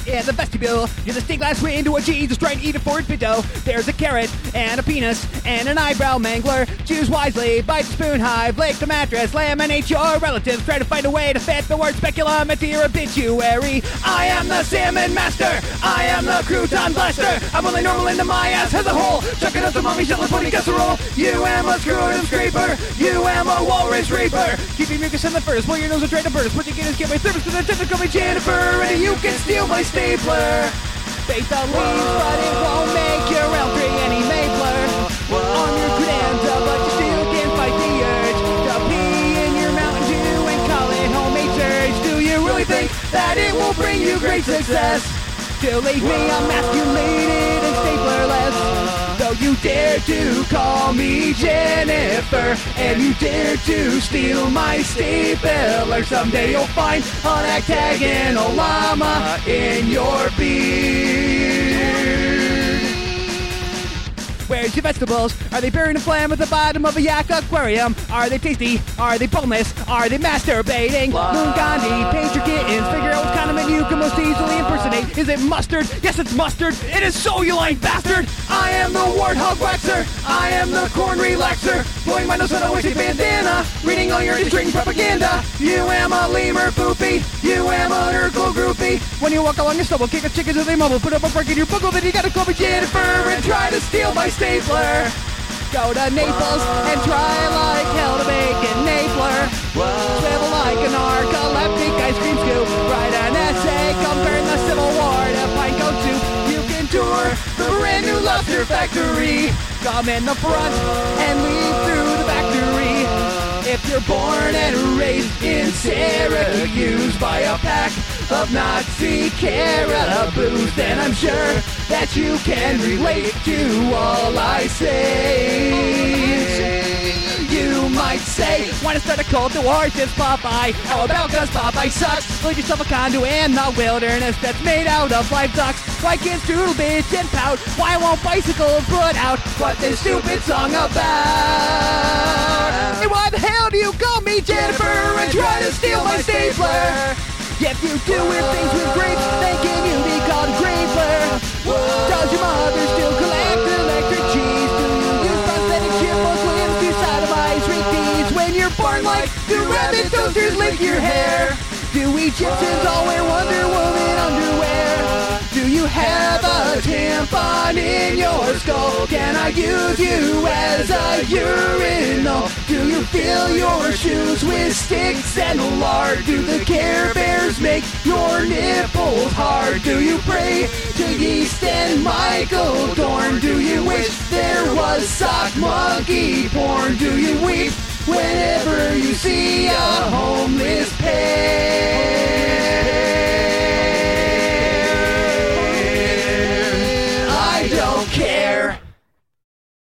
in the vestibule. You're the stained glass window of Jesus trying to eat a Ford Pinto. There's a carrot and a penis and an eyebrow mangler. Choose wisely, bite the spoon hive, lick the mattress, laminate your relatives. Try to find a way to fit the word speculum into your obituary. I am the salmon master. I am the crouton blaster. I'm only normal into my ass as a whole. Chuck it up the mummy shell and pony casserole. You am a scrotum scraper. You am a walrus reaper. Keep your mucus in the furnace. Pull your nose and try to burn us. What you get is get my service to the tender. Call me Jennifer and you can steal my stapler. Bake the leaves, but it won't make your round tree any mapler. On your credenza, but you still can't fight the urge to pee in your Mountain Dew and call it homemade church. Do you really think that it will bring you great success? To leave me emasculated and staplerless. Though you dare to call me Jennifer, and you dare to steal my stapler, someday you'll find an octagonal llama in your beard. Where's your vegetables? Are they buried in phlegm at the bottom of a yak aquarium? Are they tasty? Are they boneless? Are they masturbating? Moon Gandhi, paint your kittens. Figure out what condiment you can most easily impersonate. Is it mustard? Yes, it's mustard. It is so, you lying bastard! I am the warthog waxer. I am the corn relaxer. Blowing my nose on a wasted bandana. Reading all your string propaganda. You am a lemur poopy. You am an Urkel groupie. When you walk along your stubble, kick a chicken till they mumble. Put up a break in your buckle, then you gotta call me Jennifer and try to steal my stapler. Go to Naples and try like hell to make a Napler. Swivel like a narcoleptic ice cream scoop. Write an essay comparing the Civil War to pinecone soup. You can tour the brand new lobster factory. Come in the front and leave through the factory. If you're born and raised in Syracuse by a pack of Nazi caraboos, then I'm sure that you can relate to all I say. You might say, wanna start a cult to worship Popeye? How about cause Popeye sucks? Build yourself a condo in the wilderness that's made out of live ducks. Why can't Strudel bitch and pout? Why won't bicycles put out what this stupid song about? And why the hell do you call me Jennifer and try to steal my stapler? If you do weird things with grapes, then can you be called a graper? Does your mother still collect electric cheese? Do you use prosthetic chipmunks limbs to sodomize repeats? When you're born like do rabbit toasters lick your hair? Do Egyptians all wear Wonder Woman underwear? Do you have a tampon in your skull? Can I use you as a urinal? Do you fill your shoes with sticks and lard? Do the Care Bears make your nipples hard? Do you pray to Yeast and Michael Dorn? Do you wish there was sock monkey porn? Do you weep whenever you see a homeless